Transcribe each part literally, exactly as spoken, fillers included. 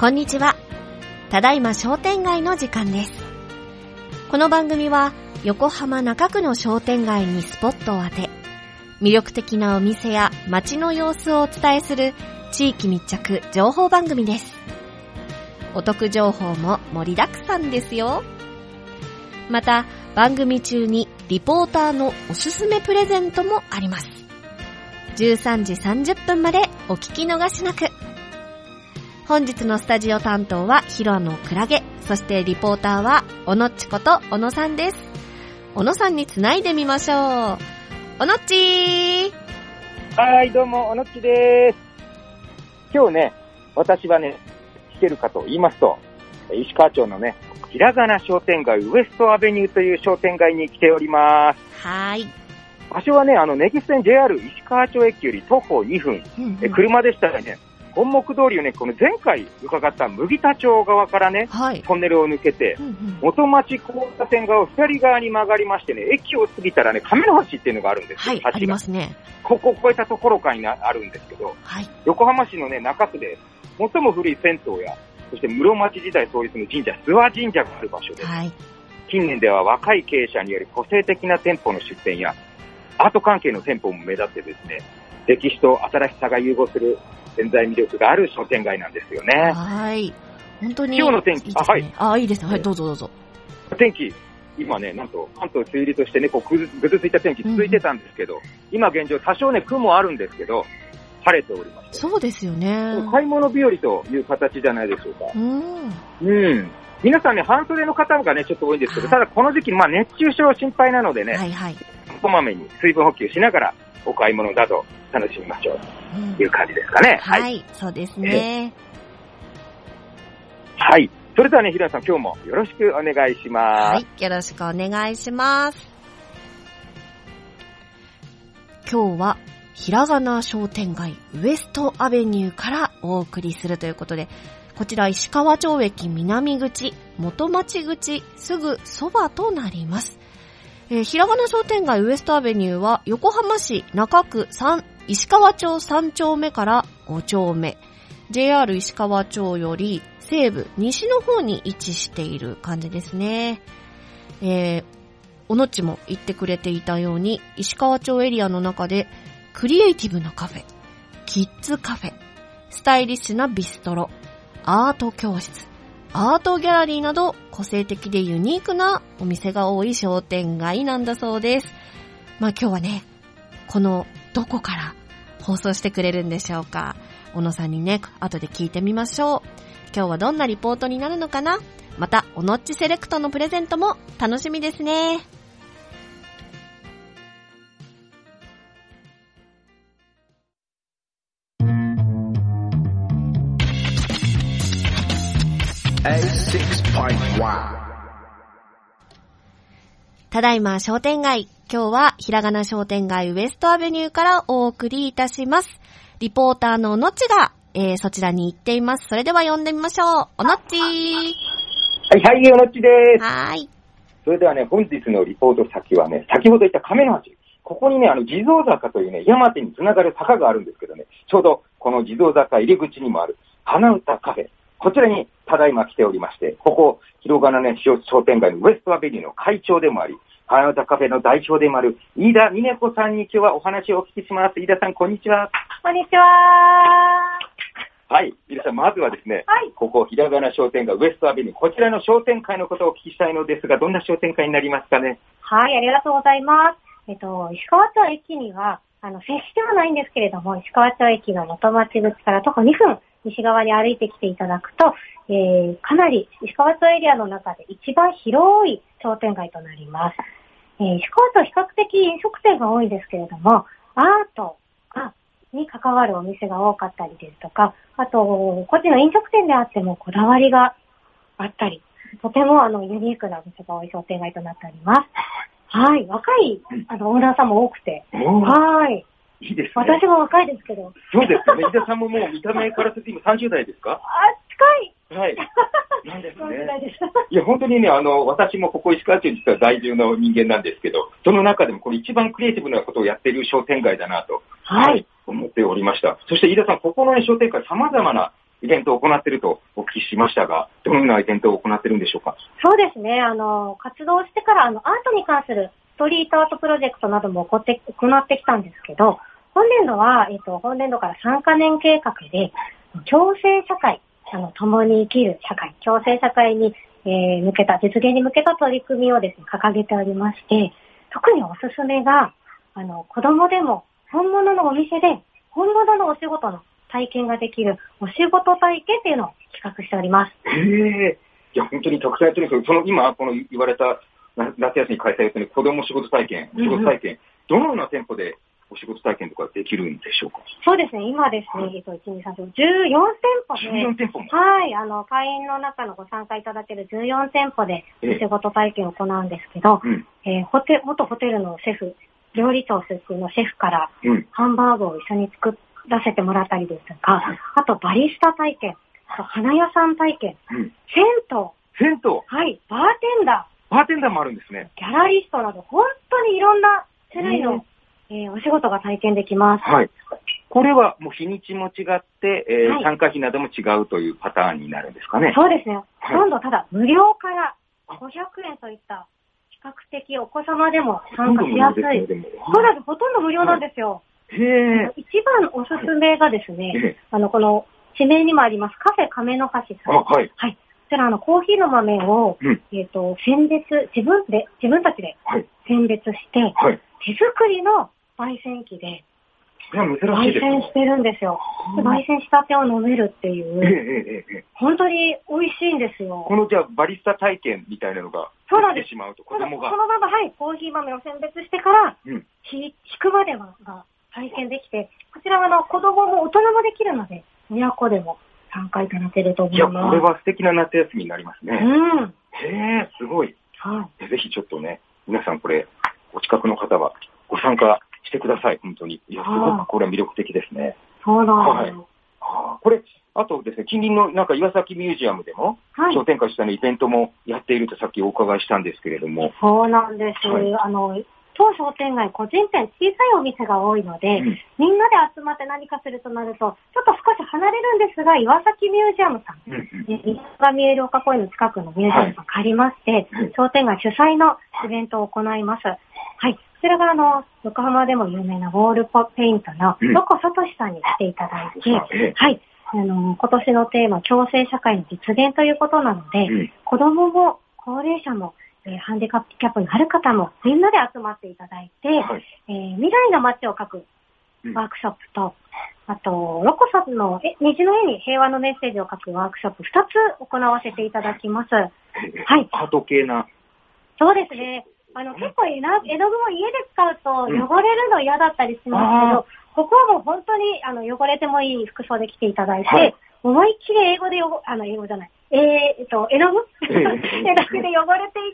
こんにちは。ただいま商店街の時間です。この番組は横浜中区の商店街にスポットを当て、魅力的なお店や街の様子をお伝えする地域密着情報番組です。お得情報も盛りだくさんですよ。また番組中にリポーターのおすすめプレゼントもあります。じゅうさんじさんじゅっぷんまでお聞き逃しなく。本日のスタジオ担当はヒロのクラゲ、そしてリポーターはおのっちこと小野さんです。小野さんにつないでみましょう。おのっちー。 はい、どうもおのっちです。今日ね、私はね、聞けるかと言いますと、石川町のね、ひらがな商店街ウエストアベニューという商店街に来ております。 はい。 場所はね、あのネギス線 ジェイアール 石川町駅より徒歩にふん、うんうん、え車でしたらね、本木通りをね、この前回伺った麦田町側からね、はい、トンネルを抜けて、うんうん、元町交差点側を左側に曲がりましてね、駅を過ぎたらね、亀の橋っていうのがあるんですよ。 はい、ありますね。 ここを越えたところかにあるんですけど、はい、横浜市のね、中区で最も古い銭湯や、そして室町時代創立の神社、諏訪神社がある場所です。はい、近年では若い経営者による個性的な店舗の出店や、アート関係の店舗も目立ってですね、歴史と新しさが融合する潜在魅力がある商店街なんですよね。 はい。本当に。 今日の天気、いいですね、 あ、はい。あ、いいですね。はい、どうぞどうぞ。 天気、今ね、なんと関東梅雨入りとしてね、こうぐずぐずついた天気続いてたんですけど、うん、今現状多少ね、雲あるんですけど、晴れておりまして。 そうですよね。 買い物日和という形じゃないでしょうか。うん。うん。皆さんね、半袖の方がね、ちょっと多いんですけど、ただこの時期、まあ熱中症心配なのでね、はいはい。こまめに水分補給しながらお買い物など楽しみましょうという感じですかね。 うん、はい、はい、そうですね。 はい。それではね、平野さん、今日もよろしくお願いします。 はい、よろしくお願いします。今日はひらがな商店街ウエストアベニューからお送りするということで、こちら石川町駅南口、元町口すぐそばとなります。えー、ひらがな商店街ウエストアベニューは横浜市中区三石川町さん丁目からご丁目、 ジェイアール 石川町より西部西の方に位置している感じですね。えー、おのっちも言ってくれていたように、石川町エリアの中でクリエイティブなカフェ、キッズカフェ、スタイリッシュなビストロ、アート教室、アートギャラリーなど個性的でユニークなお店が多い商店街なんだそうです。まあ今日はね、このどこから放送してくれるんでしょうか。小野さんにね、後で聞いてみましょう。今日はどんなリポートになるのかな。また、おのっちセレクトのプレゼントも楽しみですね。ただいま商店街、今日はひらがな商店街ウエストアベニューからお送りいたします。リポーターのおのっちが、えー、そちらに行っています。それでは呼んでみましょう。おのっちー。 はいはい、おのっちです。 はい。 それではね、本日のリポート先はね、先ほど言った亀の橋。ここにね、あの、地蔵坂というね、山手につながる坂があるんですけどね、ちょうどこの地蔵坂入り口にもある花歌カフェ。こちらにただいま来ておりまして、ここ、広がなね、商店街のウエストアベニューの会長でもあり、花歌カフェの代表でもある、飯田美音子さんに今日はお話をお聞きします。飯田さん、こんにちは。 こんにちは。 はい、飯田さん、まずはですね、はい、ここ、ひらがな商店街ウエストアベニュー、こちらの商店会のことをお聞きしたいのですが、どんな商店会になりますかね。 はい、ありがとうございます。えっと、石川町駅には、あの、接してはないんですけれども、石川町駅の元町口から徒歩にふん、西側に歩いてきていただくと、えー、かなり石川町エリアの中で一番広い商店街となります。えー、石川町比較的飲食店が多いですけれども、アートがに関わるお店が多かったりですとか、あと、個人の飲食店であってもこだわりがあったり、とてもあのユニークなお店が多い商店街となっております。はい、若いあのオーナーさんも多くて、はい。 いいですね。 私も若いですけど。 そうですね。飯田さんももう見た目からすると今さんじゅう代ですか？ あ、近い。はい。なんですね。いや、本当にね、あの、私もここ石川町に実は在住の人間なんですけど、その中でもこれ一番クリエイティブなことをやっている商店街だなと、はい、思っておりました。そして飯田さん、ここの、ね、商店街様々なイベントを行っているとお聞きしましたが、どのようなイベントを行っているんでしょうか？ そうですね。あの、活動してから、あの、アートに関するストリートアートプロジェクトなども行って、行ってきたんですけど、本年度は、えっと、本年度からさんかねん計画で、共生社会、あの、共に生きる社会、共生社会に、えー、向けた、実現に向けた取り組みをですね、掲げておりまして、特におすすめが、あの、子供でも本物のお店で、本物のお仕事の体験ができるお仕事体験っていうのを企画しております。 へえ。いや、本当にたくさんやってるんですけど、その今、この言われた夏休み開催予定の子供仕事体験、お仕事体験、うんうん、どのような店舗でお仕事体験とかできるんでしょうか？ そうですね、今ですね、えっと、いち、に、さん、よん、じゅうよん店舗で、 じゅうよん店舗も。 はい、あの、会員の中のご参加いただけるじゅうよん店舗でお仕事体験を行うんですけど、ええー、ホテ、元ホテルのシェフ、料理長出身のシェフから、うん、ハンバーグを一緒に作らせてもらったりですとか、はい、あとバリスタ体験、あと花屋さん体験、うん、銭湯、 銭湯、 はい、バーテンダー、バーテンダーもあるんですね。 ギャラリストなど、本当にいろんな種類の、えー、お仕事が体験できます。 はい。これはもう日にちも違って、えーはい、参加費なども違うというパターンになるんですかね。 そうですね。ほとんどただ無料からごひゃくえんといった比較的お子様でも参加しやすい。そうなんです。ほとんど無料なんですよ。 はい、へ一番おすすめがですね、はい、あの、この地名にもありますカフェ亀の橋さん。 あ、はい。 はい。こちらあのコーヒーの豆を、うん、えっと、選別、自分で、自分たちで選別して、はい、手作りの焙煎機で、 いや珍しいですね。 焙煎してるんですよ。で焙煎したてを飲めるっていう、ええええ、本当に美味しいんですよ。 このじゃあバリスタ体験みたいなのができてしまうと子供が。 そのまま、はい、コーヒー豆を選別してから、うん、ひ引くまではが体験できて、こちらはあの子供も大人もできるので、親子でも参加いただけると思います。 いや、これは素敵な夏休みになりますね。 うん。 へえ、すごい。 はい。 ぜひちょっとね、皆さんこれ、お近くの方はご参加してください、本当に。いや、すごくこれは魅力的ですね。 そうなんですよ。 はい。これ、あとですね、近隣のなんか岩崎ミュージアムでも、はい、商店会主催のイベントもやっているとさっきお伺いしたんですけれども。 そうなんです。はい、あの、当商店街、個人店、小さいお店が多いので、うん、みんなで集まって何かするとなると、ちょっと少し離れるんですが、岩崎ミュージアムさん、うんうん、水が見える丘公園の近くのミュージアムさん借りまして、はい、商店街主催のイベントを行います。はい。こちらがあの、横浜でも有名なウォールペイントのロコサトシさんに来ていただいて、うん、はい。あの、今年のテーマ、共生社会の実現ということなので、うん、子供も高齢者も、えー、ハンディキャップのある方もみんなで集まっていただいて、はい、えー、未来の街を描くワークショップと、うん、あと、ロコさんのえ虹の絵に平和のメッセージを書くワークショップふたつ行わせていただきます。はい。 アート系な。 そうですね。あの、結構絵の具を家で使うと汚れるの嫌だったりしますけど、うん、ここはもう本当にあの汚れてもいい服装で来ていただいて、はい、思いっきり英語でよあの、英語じゃない。えー、えっと、絵の具絵の具で汚れていって、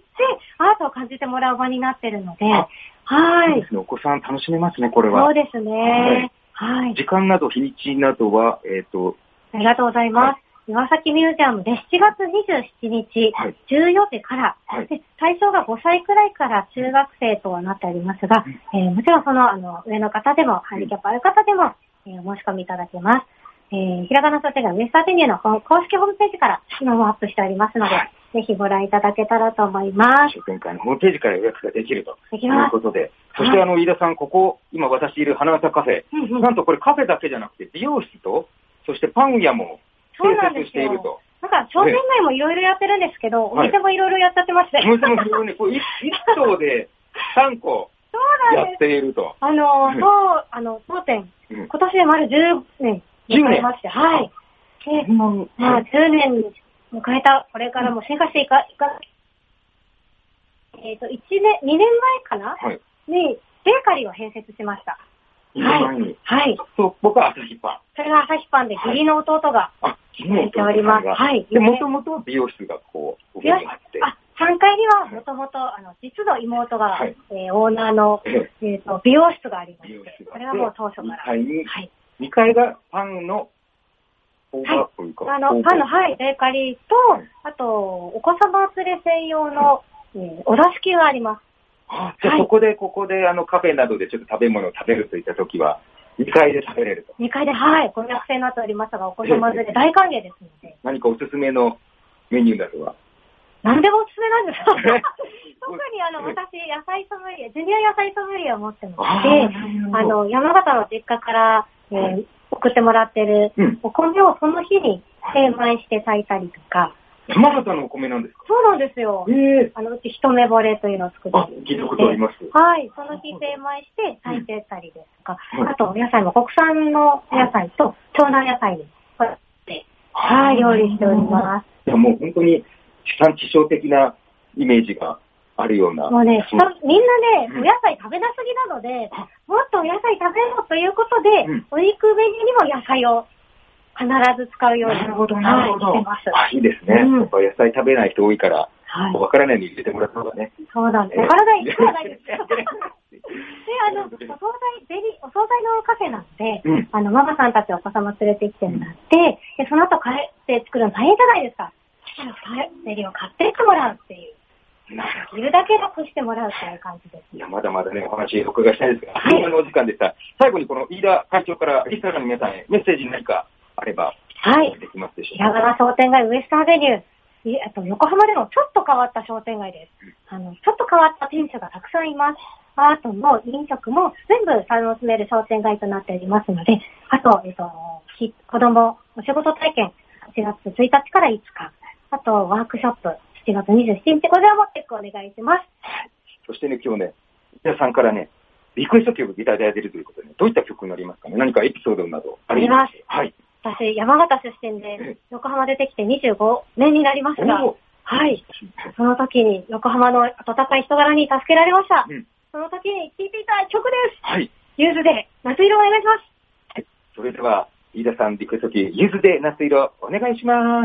アートを感じてもらう場になってるので、はい。 そうですね。お子さん楽しめますね、これは。 そうですね。はい。はい、 時間など、日にちなどは、えっと。 ありがとうございます。はい、岩崎ミュージアムでしちがつにじゅうしちにち、はい、じゅうよじから、はい、で対象がごさいくらいから中学生とはなっておりますが、うん、えー、もちろんその、あの、上の方でも、ハンディキャップある方でも、えー、申し込みいただけます。えー、ひらがな商店街ウエストアベニューの公式ホームページから今もアップしておりますので、はい、ぜひご覧いただけたらと思います。 商店会のホームページから予約ができるということで、そしてあの、飯田さん、ここ、今私いる花歌カフェ、うんうん、なんとこれカフェだけじゃなくて、美容室と、そしてパン屋も併設していると。 なんか商店街もいろいろやってるんですけど、お店もいろいろやっちゃってまして。 お店もいろいろね、これ一棟でさんこやっていると。 あの、そう、あの、当店、うん、今年で丸じゅうねん迎えまして、はい。で、まあ、じゅうねん迎えた、これからも進化していか、いか、えっと、いちねん、にねんまえかな、はい、に、ベーカリーを併設しました。 はい。 はい。 そう、僕は朝日パン。 それが朝日パンで、義理の弟が、 あ、義理の弟がおります。はい。 で、もともと美容室がこう、 美容室があって。あ、さんかいには、もともと、あの、実の妹が、はい、えー、オーナーの、えっと、美容室がありまして、これはもう当初から。 はい。はい。にかいがパンの、 はい、あの、パンの、はい、ベーカリーと、はい、あと、お子様連れ専用の、えー、お出し機があります。 あ、じゃあ、はい、そこで、ここで、あの、カフェなどでちょっと食べ物を食べるといったときは、 にかいで食べれると。 にかいで、はい、ご予約制になっておりますが、お子様連れ大歓迎ですので。 何かおすすめのメニューだとは。 何でもおすすめなんですか特にあの、私、野菜ソムリエ、ジュニア野菜ソムリエを持ってまして、あの、山形の実家から、えー、送ってもらってるお米をその日に精米して炊いたりとか。 山形のお米なんですか？ そうなんですよ。 えー、 あの、うち一目惚れというのを作ってあ、聞いたことあります。 はい。その日精米して炊いてたりですとか、うん、あとお野菜も国産のお野菜と長南野菜で、こうやって、はい、料理しております。 いや、もう本当に地産地消的なイメージがあるような。 もうね、みんなね、お野菜食べなすぎなので、もっとお野菜食べろということで、うん、お肉メニューにも野菜を必ず使うように。 なるほど、なるほど。はい、あ、いいですね。うん、やっぱ野菜食べない人多いから、はい、わからないように入れてもらった方がね。 そうなんです。わからない人はないです。で、あの、お惣菜、デリ、お惣菜のカフェなんで、うん、あの、ママさんたちお子様連れてきてもらって、で、その後帰って作るの大変じゃないですか。デリを買ってってもらうっていう。いるだけ楽してもらうという感じです。 いや、まだまだね、お話お伺いしたいんですが、はい、今のお時間でした。最後にこの飯田会長からリスナーの皆さんへメッセージ何かあれば、 はい。 できますでしょうか。ひらがな商店街ウエストアベニュー、あと横浜でのちょっと変わった商店街です。うん、あの、ちょっと変わった店主がたくさんいます。アートも飲食も全部楽しめる商店街となっておりますので、あと、えっと、子供お仕事体験はちがつついたちからいつか、あとワークショップしちがつにじゅうしちにち、こちらもチェックお願いします。 そしてね、今日ね、皆さんからね、リクエスト曲いただいているということで、ね、どういった曲になりますかね。何かエピソードなどあります。 はい。 私、山形出身で、横浜出てきてにじゅうごねんになりますが、はい。その時に横浜の温かい人柄に助けられました。うん、その時に聴いていた曲です。 はい。 ゆずで夏色お願いします。 はい。それでは、飯田さんリクエスト曲、ゆずで夏色お願いします。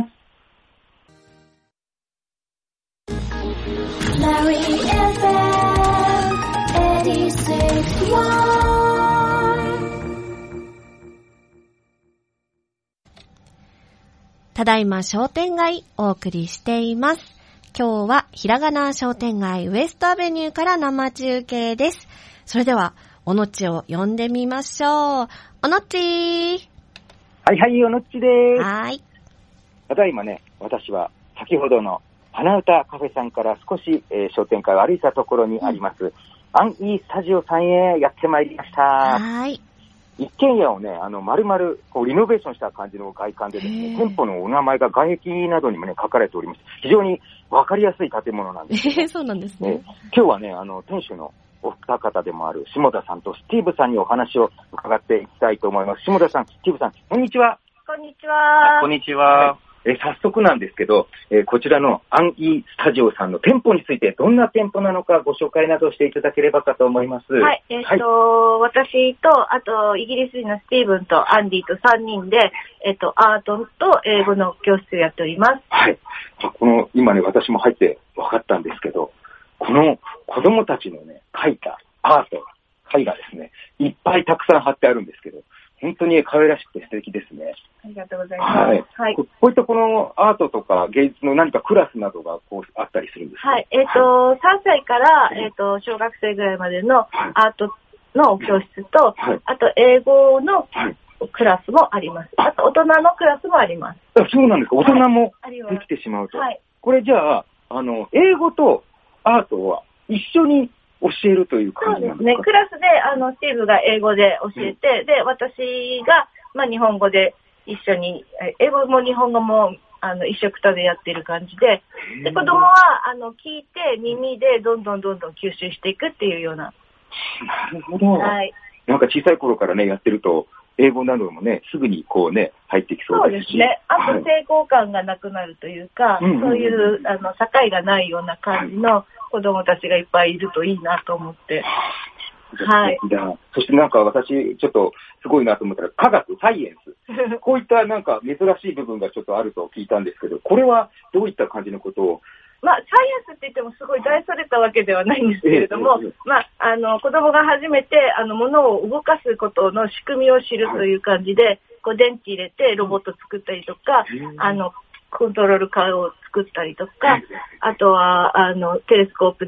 ただいま商店街お送りしています。今日はひらがな商店街ウエストアベニューから生中継です。それではおのっちを呼んでみましょう。おのっちー。 はいはい、おのっちです。 はい。 ただいまね、私は先ほどの花歌カフェさんから少し、えー、商店街を歩いたところにあります、うん、アンイースタジオさんへやってまいりました。 はい。 一軒家をね、あの、丸々、こう、リノベーションした感じの外観でですね、店舗のお名前が外壁などにもね、書かれております。非常にわかりやすい建物なんです、ね。 そうなんですね。 今日はね、あの、店主のお二方でもある下田さんとスティーブさんにお話を伺っていきたいと思います。下田さん、スティーブさん、こんにちは。 こんにちは。 こんにちは。え早速なんですけど、えー、こちらのアンイースタジオさんの店舗についてどんな店舗なのかご紹介などしていただければかと思います。 はい、えっ、ー、と、はい、私と、あと、イギリス人のスティーブンとアンディとさんにんで、えっ、ー、と、アートと英語の教室をやっております。 はい。この、今ね、私も入って分かったんですけど、この子供たちのね、描いたアート、絵がですね、いっぱいたくさん貼ってあるんですけど、本当に可愛らしくて素敵ですね。 ありがとうございます。 はい。はい、こ, こういったこのアートとか芸術の何かクラスなどがこうあったりするんですか？ はい。えっ、ー、と、はい、さんさいから、えっ、ー、と、小学生ぐらいまでのアートの教室と、はい、あと英語のクラスもあります。あと大人のクラスもあります。 あ、そうなんですか。大人もできてしまうと。はい。これじゃあ、あの、英語とアートは一緒に教えるという感じなんですか？ そうですね。クラスで、あの、スティーブが英語で教えて、うん、で、私が、まあ、日本語で一緒に、英語も日本語も、あの、一緒くたでやってる感じで、で、子供は、あの、聞いて、耳でどんどんどんどん吸収していくっていうような。 なるほど。はい。なんか小さい頃からね、やってると、英語などもね、すぐにこうね、入ってきそうですし。 そうですね。あと、抵抗感がなくなるというか、はい、そういう、あの、境がないような感じの子供たちがいっぱいいるといいなと思って。はい。 そしてなんか私、ちょっとすごいなと思ったら、科学、サイエンス。こういったなんか珍しい部分がちょっとあると聞いたんですけど、これはどういった感じのことを？ まあ、サイエンスって言ってもすごい大それたわけではないんですけれども、えええ、まあ、あの、子供が初めて、あの、物を動かすことの仕組みを知るという感じで、はい、こう、電池入れてロボット作ったりとか、あの、コントロールカーを作ったりとか、あとは、あの、テレスコープで、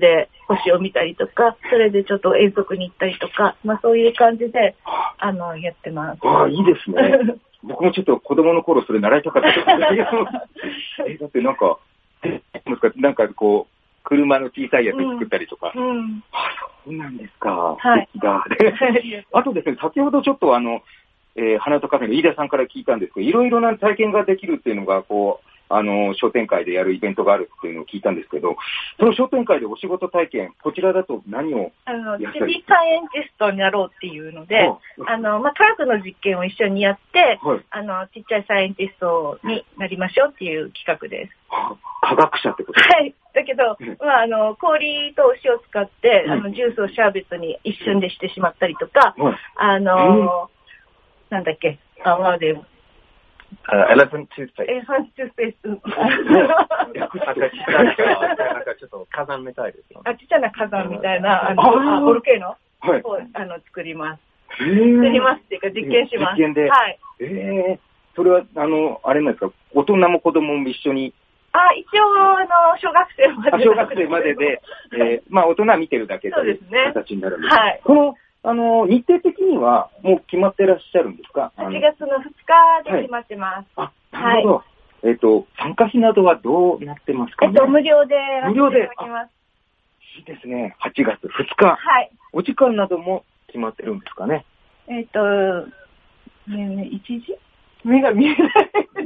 星を見たりとか、それでちょっと遠足に行ったりとか、まあそういう感じで、あの、やってます。 ああ、いいですね。僕もちょっと子供の頃それ習いたかったですえ、だってなんか、なんかこう、車の小さいやつ作ったりとか。 うんうん、 あ、そうなんですか。 はい。 だあとですね、先ほどちょっとあの、えー、花歌カフェの飯田さんから聞いたんですけど、いろいろな体験ができるっていうのが、こう、あの、商店会でやるイベントがあるっていうのを聞いたんですけど、その商店会でお仕事体験、こちらだと何をあの、チビサイエンティストになろうっていうので、あの、まあ、科学の実験を一緒にやって、はい、あの、ちっちゃいサイエンティストになりましょうっていう企画です。 科学者ってことですか？ はい。だけど、まあ、あの、氷とお塩を使って、うん、あの、ジュースをシャーベットに一瞬でしてしまったりとか、はい、あの、なんだっけ、あ、まあで、 エレファントトゥースペース。 エレファントトゥースペース。 なんかちょっと火山みたいですよね。 あ、ちっちゃな火山みたいな、あの、ボルケーノを、あの、作ります。作りますっていうか、実験します。 実験で。 はい。 ええ、それは、あの、あれなんですか、大人も子供も一緒に。 あ、一応、あの、小学生まで。 小学生までで、えー、まあ、大人は見てるだけという形になるんです。 はい。 この、あの、日程的にはもう決まってらっしゃるんですか？ はちがつのふつかで決まってます。 はい、あ、なるほど。はい、えっと、参加費などはどうなってますかね？ えっと、無料で無料で。 いただきます。 いいですね。はちがつふつか。 はい。 お時間なども決まってるんですかね？ えっと、ねね、いちじ目が見えない。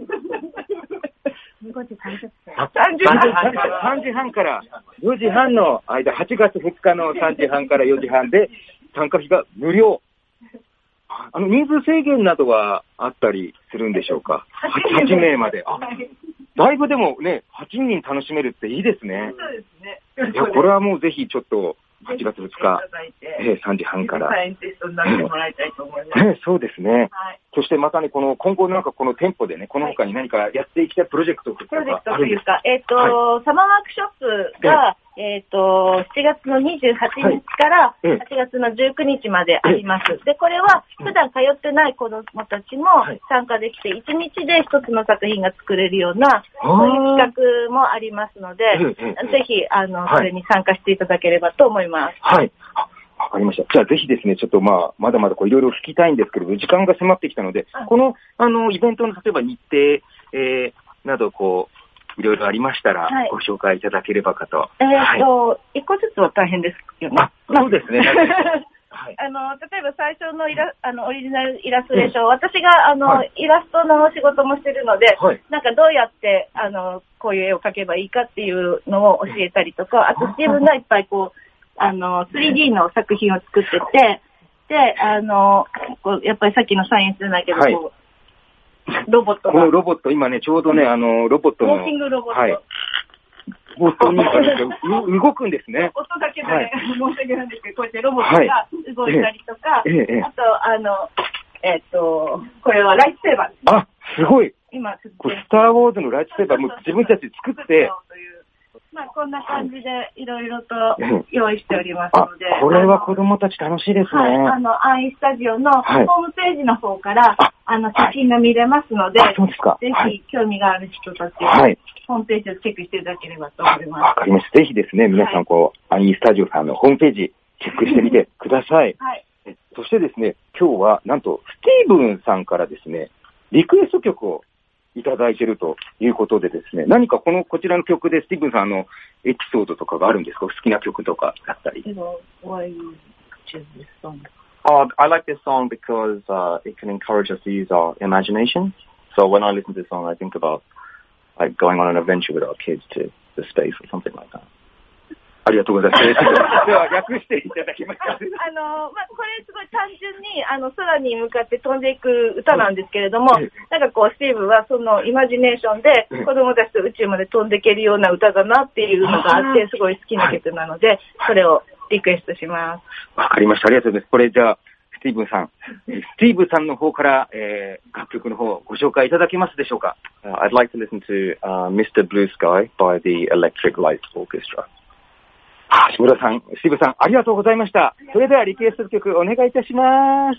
ごじさんじゅっぷん。さんじじはんからよじはんの間、はちがつふつかのさんじはんからよじはんで、参加費が無料。あの、人数制限などはあったりするんでしょうか？はちめいまで。あ、だいぶでもね、はちにん楽しめるっていいですね。 そうですね。 いや、これはもうぜひちょっと、はちがつふつか、えー、さんじはんから。 サイエンティストになってもらいたいと思います。 えー、そうですね。 はい。 そしてまたね、この、今後なんかこの店舗でね、この他に何かやっていきたいプロジェクトとかあるんですか？ プロジェクトというか、えっ、ー、と、はい、サマーワークショップが、えっ、ー、と、しちがつのにじゅうはちにちからはちがつのじゅうくにちまであります。で、これは普段通ってない子供たちも参加できて、いちにちで一つの作品が作れるような、そういう企画もありますので、ぜひ、あの、それに参加していただければと思います。 はい。わかりました。じゃあぜひですね、ちょっとまあ、まだまだこういろいろ聞きたいんですけれど、時間が迫ってきたので、この、あの、イベントの例えば日程、えー、などこう、いろいろありましたら、ご紹介いただければかと。 えーと、一、はい、個ずつは大変ですよね。 あ、そうですね。 はい、あの、例えば最初のイラあのオリジナルイラストレーション、うん、私があの、はい、イラストの仕事もしてるので、はい、なんかどうやってあのこういう絵を描けばいいかっていうのを教えたりとか、あと自分がいっぱいこうあの スリーディー の作品を作ってて、であのこうやっぱりさっきのサイエンスじゃないけど、はい、こうロボットがこのロボット今ねちょうどねあのロボットのウォーキングロボット。 はい、動くんですね。 音だけで、ね、はい、申し訳ないんですけど、こうやってロボットが動いたりとか、はい、ええ、あと、あの、えっと、これはライトセーバーです、ね。 あ、すごい。 今、 スターウォーズのライトセーバーも自分たちで作って、 まあ、こんな感じでいろいろと用意しておりますので。 これは子供たち楽しいですね。はい、 あの、アイスタジオのホームページの方から、はい、あの、写真が見れますので、 そうですか。 ぜひ興味がある人たちは、はい、ホームページをチェックしていただければと思います。 わかりました。ぜひですね、皆さん、こう、はい、アイスタジオさんのホームページ、チェックしてみてください。 はい。 そしてですね、今日は、なんと、スティーブンさんからですね、リクエスト曲をいただいているということでですね、何かこの、こちらの曲でスティーブンさんのエピソードとかがあるんですか？好きな曲とかだったり。 Why you choose this song? Oh, I like this song because uh, it can encourage us to use our imagination. So when I listen to this song, I think about like going on an adventure with our kids to the space or something like that. ありがとうございます。では、訳していただきますか。 あの、まあ、これすごい単純に、あの、空に向かって飛んでいく歌なんですけれども、なんかこう、スティーブはそのイマジネーションで子供たちと宇宙まで飛んでいけるような歌だなっていうのがあって、すごい好きな曲なので、それをリクエストします。 わかりました。ありがとうございます。これじゃあ、スティーブンさん、スティーブンさんの方から、えー、楽曲の方をご紹介いただけますでしょうか。 uh, I'd like to listen to、uh, ミスター Blue Sky by the Electric Light Orchestra。 下田さん、スティーブさん、ありがとうございました。それではリクエスト曲お願いいたします。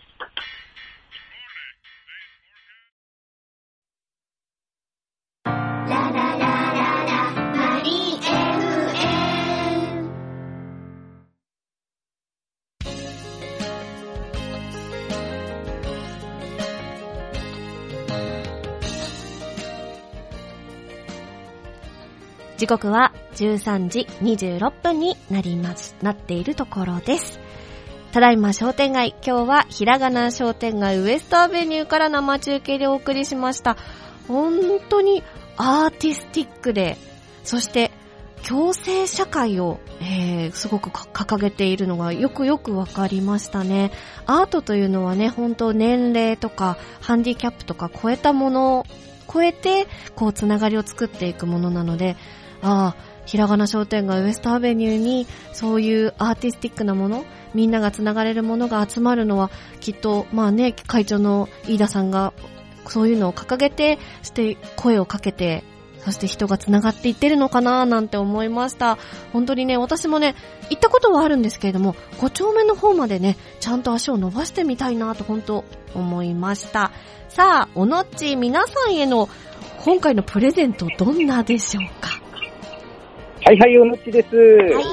時刻はじゅうさんじにじゅうろっぷんになります、なっているところです。ただいま商店街、今日はひらがな商店街ウエストアベニューから生中継でお送りしました。本当にアーティスティックで、そして共生社会を、えー、すごく掲げているのがよくよくわかりましたね。アートというのはね、本当年齢とかハンディキャップとか超えたものを超えて、こうつながりを作っていくものなので、ああ、ひらがな商店街ウエストアベニューにそういうアーティスティックなもの、みんながつながれるものが集まるのは、きっと、まあね、会長の飯田さんがそういうのを掲げて、して声をかけて、そして人が繋がっていってるのかななんて思いました。本当にね、私もね、行ったことはあるんですけれども、ご丁目の方までね、ちゃんと足を伸ばしてみたいなと本当思いました。さあ、おのっち、皆さんへの今回のプレゼントどんなでしょうか？ はいはい、おのっちです。 はい。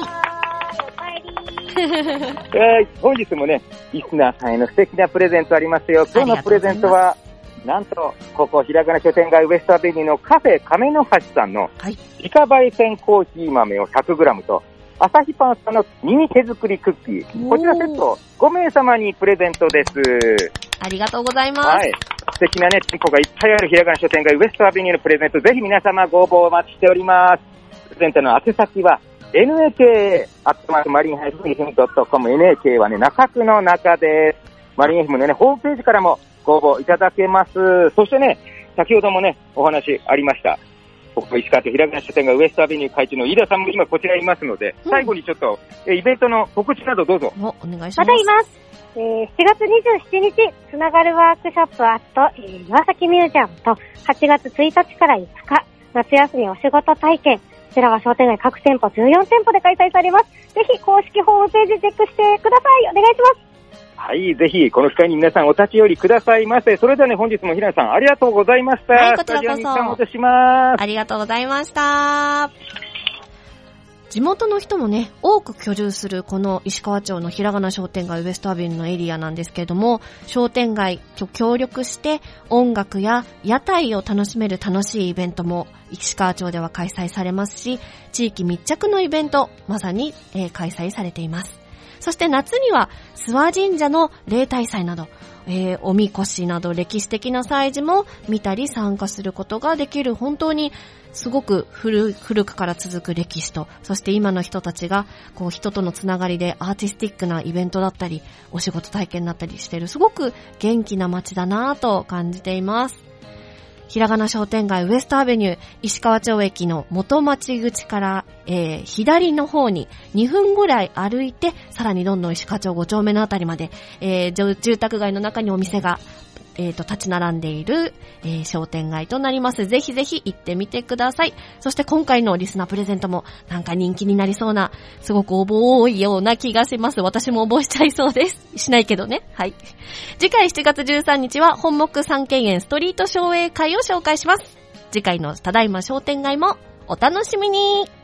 えー、本日もね、リスナーさんへの素敵なプレゼントありますよ。今日のプレゼントは、なんと、ここ、ひらがな商店街ウエストアベニューのカフェ亀の橋さんの、自家焙煎コーヒー豆を ひゃくグラム と、朝日パンさんのミニ手作りクッキー。こちらセットごめいさまにプレゼントです。 ありがとうございます。 はい。素敵なね、店舗がいっぱいあるひらがな商店街ウエストアベニューのプレゼント、ぜひ皆様ご応募お待ちしております。プレゼントの宛先は、エヌエーケー アットマークマリンハイフンエフエムドットコム エヌエーケー はね、中区の中です。マリンエフエムのね、ホームページからもご応募いただけます。そしてね、先ほどもね、お話ありました。ここ石川県ひらがな書店街ウエストアベニュー会長の飯田さんも今こちらにいますので、うん、最後にちょっと、えイベントの告知などどうぞ。 お、お願いします。 まだいます。えー、しちがつにじゅうしちにち、つながるワークショップアット、えー、岩崎ミュージアムと、はちがつついたちからいつか、夏休みお仕事体験、こちらは商店街各店舗じゅうよんてんぽで開催されます。ぜひ公式ホームページチェックしてください。お願いします。 はい、ぜひ、この機会に皆さんお立ち寄りくださいませ。それではね、本日も平野さんありがとうございました。 はい、こちらこそ。 スタジオに参加します。 ありがとうございました。地元の人もね、多く居住するこの石川町のひらがな商店街ウエストアベニューのエリアなんですけれども、商店街と協力して音楽や屋台を楽しめる楽しいイベントも石川町では開催されますし、地域密着のイベント、まさに、えー、開催されています。そして夏には諏訪神社の例大祭など、えー、おみこしなど歴史的な祭事も見たり参加することができる、本当にすごく 古, 古くから続く歴史と、そして今の人たちがこう人とのつながりでアーティスティックなイベントだったりお仕事体験だったりしている、すごく元気な街だなぁと感じています。ひらがな商店街ウエストアベニュー石川町駅の元町口から、えー、左の方ににふんぐらい歩いて、さらにどんどん石川町ごちょうめのあたりまで、えー、住宅街の中にお店がえっと、立ち並んでいる、えー、商店街となります。ぜひぜひ行ってみてください。そして今回のリスナープレゼントもなんか人気になりそうな、すごく応募多いような気がします。私も応募しちゃいそうです。しないけどね。はい。次回しちがつじゅうさんにちは本木三軒園ストリート商栄会を紹介します。次回のただいま商店街もお楽しみに。